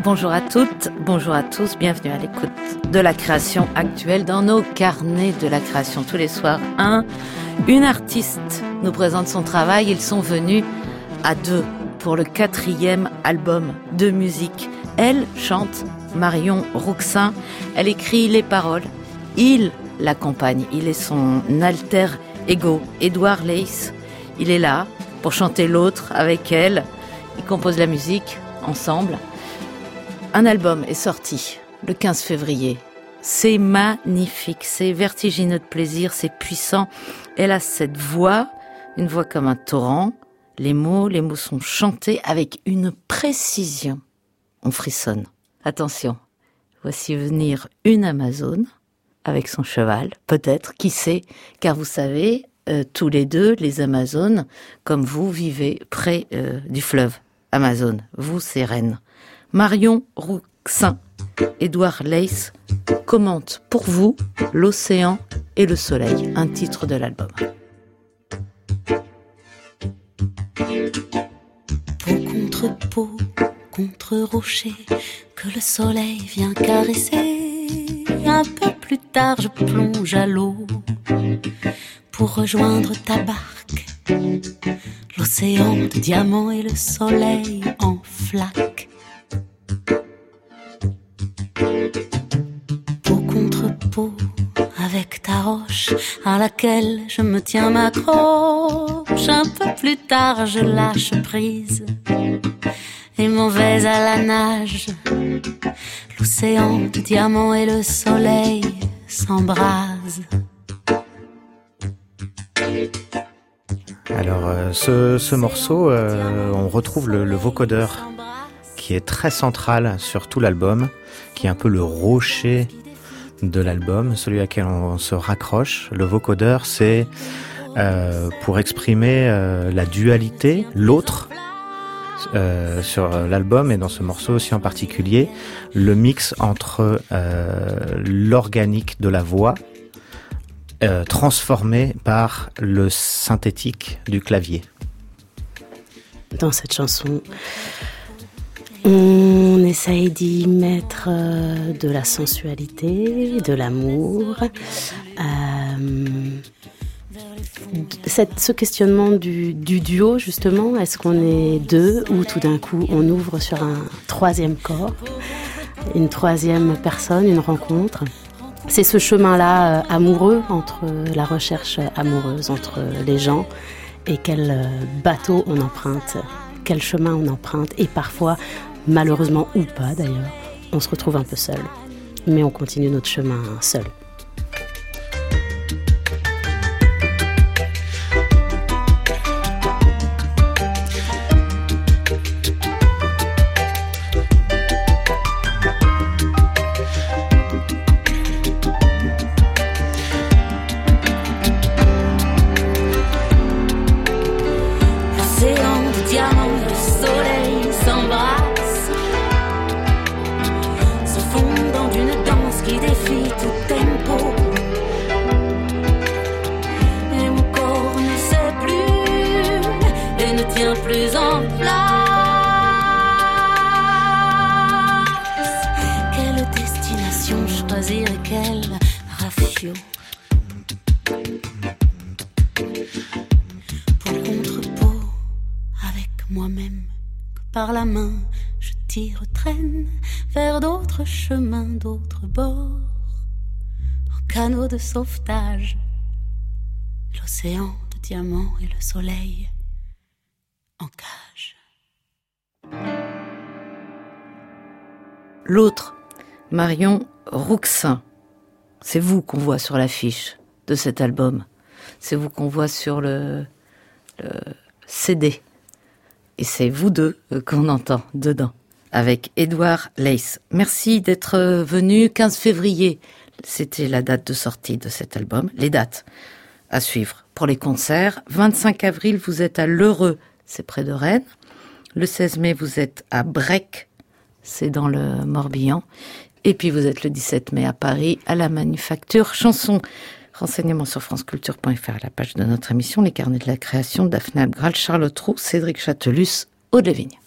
Bonjour à toutes, bonjour à tous, bienvenue à l'écoute de la création actuelle dans nos carnets de la création. Tous les soirs, une artiste nous présente son travail. Ils sont venus à deux pour le 4e album de musique. Elle chante, Marion Rouxin, elle écrit les paroles, il l'accompagne, il est son alter ego. Édouard Leys, il est là pour chanter l'autre avec elle, ils composent la musique ensemble. Un album est sorti le 15 février. C'est magnifique, c'est vertigineux de plaisir, c'est puissant. Elle a cette voix, une voix comme un torrent. Les mots sont chantés avec une précision. On frissonne. Attention, voici venir une Amazone avec son cheval, peut-être, qui sait, car vous savez, tous les deux, les Amazones, comme vous, vivez près du fleuve Amazone. Vous, c'est Rennes. Marion Rouxin, Édouard Leys commente pour vous l'océan et le soleil, un titre de l'album. Peau contre peau, contre rocher, que le soleil vient caresser. Un peu plus tard, je plonge à l'eau pour rejoindre ta barque. L'océan de diamants et le soleil en flaque. Peau contre peau, avec ta roche à laquelle je me tiens m'accroche. Un peu plus tard, je lâche prise et m'en vais à la nage. L'océan de diamants et le soleil s'embrasent. Alors, ce morceau, on retrouve le vocodeur qui est très central sur tout l'album, qui est un peu le rocher de l'album, celui à laquelle on se raccroche. Le vocodeur, c'est pour exprimer la dualité, l'autre, sur l'album et dans ce morceau aussi en particulier, le mix entre l'organique de la voix transformé par le synthétique du clavier. Dans cette chanson, on essaye d'y mettre de la sensualité, de l'amour, ce questionnement du duo justement, est-ce qu'on est deux ou tout d'un coup on ouvre sur un troisième corps, une troisième personne, une rencontre. C'est ce chemin-là amoureux, entre la recherche amoureuse entre les gens et quel bateau on emprunte, quel chemin on emprunte et parfois, malheureusement ou pas d'ailleurs, on se retrouve un peu seul, mais on continue notre chemin seul. Par la main, je tire, traîne vers d'autres chemins, d'autres bords, en canot de sauvetage, l'océan de diamants et le soleil en cage. L'autre, Marion Rouxin, c'est vous qu'on voit sur l'affiche de cet album, c'est vous qu'on voit sur le CD. Et c'est vous deux qu'on entend dedans, avec Édouard Leys. Merci d'être venu. 15 février, c'était la date de sortie de cet album. Les dates à suivre pour les concerts. 25 avril, vous êtes à l'Heureux, c'est près de Rennes. Le 16 mai, vous êtes à Brec, c'est dans le Morbihan. Et puis vous êtes le 17 mai à Paris, à la Manufacture Chanson. Renseignements sur franceculture.fr, la page de notre émission Les Carnets de la Création, Daphné Abgral, Charlotte Roux, Cédric Châtelus, Aude Levigne.